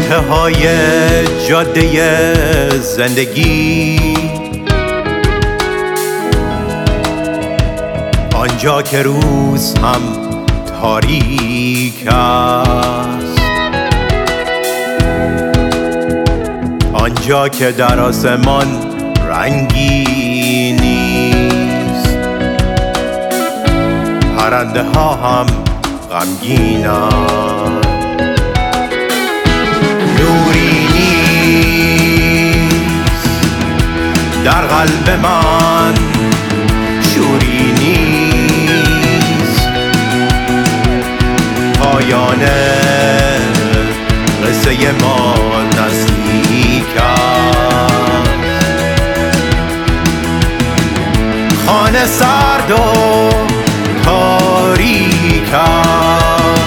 انتهای جاده زندگی، آنجا که روز هم تاریک است، آنجا که در آسمان رنگی نیست، پرنده ها هم غمگینند. نوری نیست در قلب من، شوری نیست، پایان قصه ما نزدیک است. خانه سرد و تاریک است.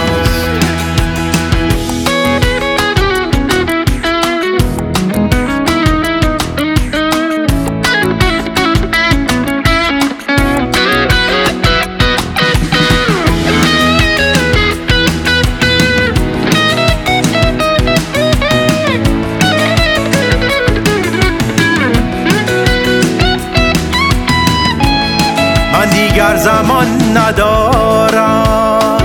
من دیگر زمان ندارم،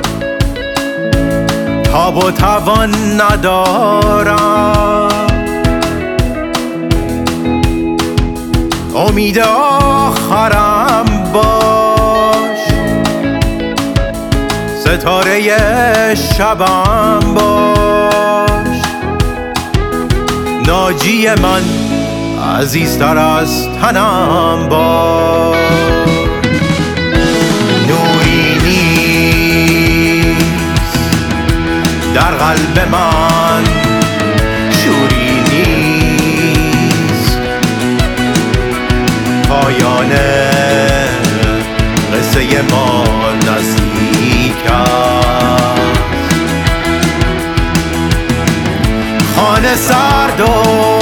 تاب و توان ندارم، امید آخرم باش، ستاره شبم باش، ناجی من عزیزتر از تنم باش. نوری نیست در قلب من، شوری نیست، پایان قصه ما نزدیک است. خانه سرد و